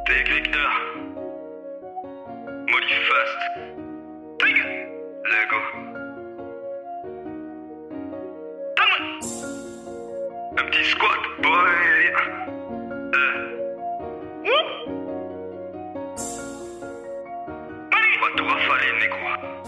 T-Gricteur Modifast Lego un petit squat boy va tout rafaler négro.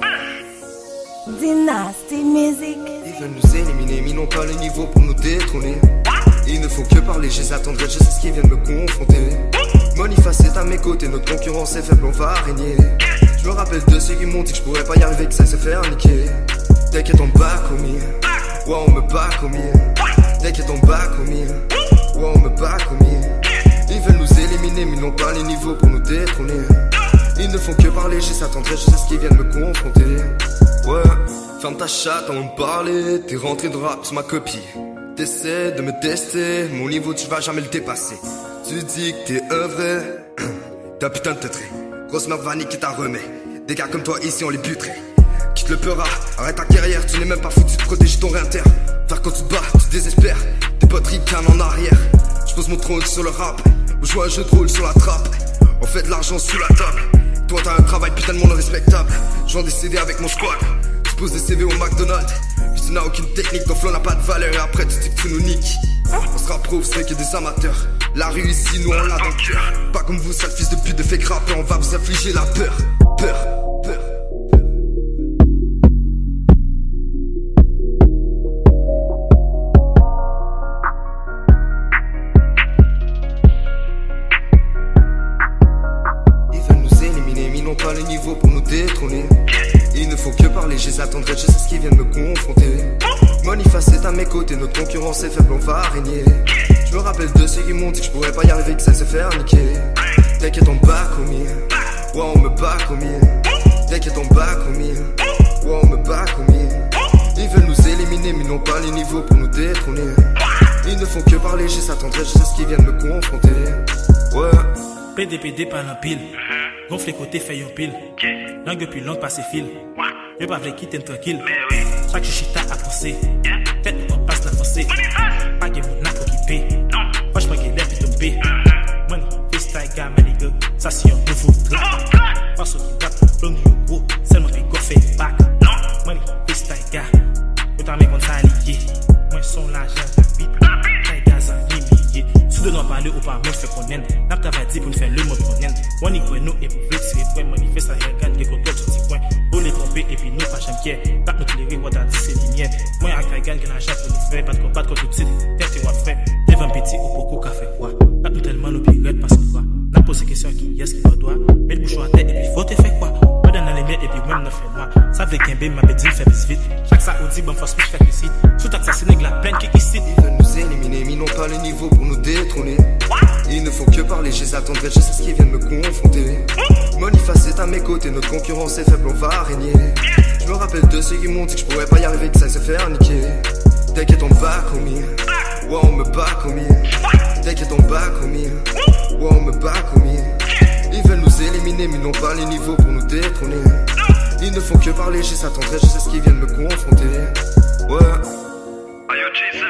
Dynasty Music. Ils veulent nous éliminer, mais n'ont pas le niveau pour nous détrôner. Ils ne font que parler, je les attendrai, je sais ce qu'ils viennent me confronter. Moniface est à mes côtés, notre concurrence est faible, on va régner. Je me rappelle de ceux qui m'ont dit que je pourrais pas y arriver, que ça se faire niquer. T'inquiète, on bat commis. Ouais, on me bat commis. T'inquiète, on bat commis. Ouais, on me bat commis. Ils veulent nous éliminer, mais n'ont pas les niveaux pour nous détrôner. Ils ne font que parler, je les attendrai, je sais ce qu'ils viennent me confronter. Ouais, ferme ta chatte, on me parler. T'es rentré de rap sur ma copie. T'essaies de me tester, mon niveau tu vas jamais le dépasser. Tu dis que t'es un vrai, t'as putain de teutré. Grosse merde va niquer ta remets. Des gars comme toi ici on les buterait. Quitte le peur, arrête ta carrière, tu n'es même pas foutu de protéger ton réinter. Faire quand tu te bats, tu désespères, tes potes ricanent en arrière. Je pose mon trône sur le rap, je joue un jeu de rôle sur la trappe. On fait de l'argent sous la table. Toi t'as un travail putain de monde respectable. Je vends des CD avec mon squad. Je pose des CV au McDonald's. Puis tu n'as aucune technique, ton flow n'a pas de valeur. Et après tu dis que tu nous niques. On se rapprouve, c'est qu'il y a des amateurs. La rue ici, nous on l'a dans le cœur. Pas comme vous, sale fils de pute de fake rappeur. On va vous infliger la peur. Peur, peur. Ils veulent nous éliminer, mais ils n'ont pas le niveau pour nous détrôner. Il ne faut que parler, je les attendrai, je sais ce qu'ils viennent me confronter. Moniface est à mes côtés, notre concurrence est faible, on va régner. Je me rappelle de ceux qui m'ont dit que je pourrais pas y arriver, que ça se faire niquer. T'inquiète, on bat commis. Ouais, on me bat commis. T'inquiète, on bat commis. Ouais, on me bat commis. Ils veulent nous éliminer, mais n'ont pas les niveaux pour nous détrôner. Ils ne font que parler, je les attendrai, je sais ce qu'ils viennent me confronter. Ouais. PDPD par l'empile. Gonfle les côtés, fait un pile. Langue depuis langue, passe fil. Yo pas vle quitter tranquille. Chaque chichita à penser. Faites nous passe la foncée. Pas que mon arc occupé. Franchement, qu'il est plus tombé. Money, freestyle, gars, manigue. Ça, c'est un nouveau truc. Parce qu'il tape, flow du gros. Seulement, puis go fait back. Money, freestyle, gars. Yo t'en mets contre ça lié. Moi, son l'argent, la bite. T'as gaz en limité. Si de nous parler ou pas, même fait qu'on aime. N'a pas dit pour nous faire le mot qu'on aime. On y croit nous et pour vite, c'est point. Manifeste, ça regarde, les contrôles sur 10 points. Pour les pomper et puis nous pas jamais fiers. Pas nous tolérer, on t'a dit c'est lumière. Moi, à Kaigan, qui n'a jamais pour nous faire. Pas de combat contre tout de suite. Tête et fait. Lève un petit ou beaucoup qu'a fait quoi. Pas nous tellement nous pirates parce que quoi. N'a posé question qui est-ce qui doit. Mets le bouchon à tête et puis faut te faire quoi. Pas dans les miens et puis même ne fait noir. Ça veut qu'un bé m'a dit fait vite. Chaque ça on dit bon force fait ici. Sous assassiné la pleine qui ici. Ils veulent nous éliminer, mais ils n'ont pas le niveau pour nous détrôner. Ils ne font que parler, je les attendrai, je sais ce qu'ils viennent me confronter. Moniface est à mes côtés, notre concurrence est faible, on va régner. Je me rappelle de ceux qui m'ont dit que je pourrais pas y arriver, que ça se faire niquer. T'inquiète, on bat commis. Ouais, on me bat commis. T'inquiète, on bat commis. Ouais, on me bat commis. Ils veulent nous éliminer, mais ils n'ont pas les niveaux pour nous détrôner. Ils ne font que parler, je les attendrai, je sais ce qu'ils viennent me confronter. Ouais. Ayo, Jesus.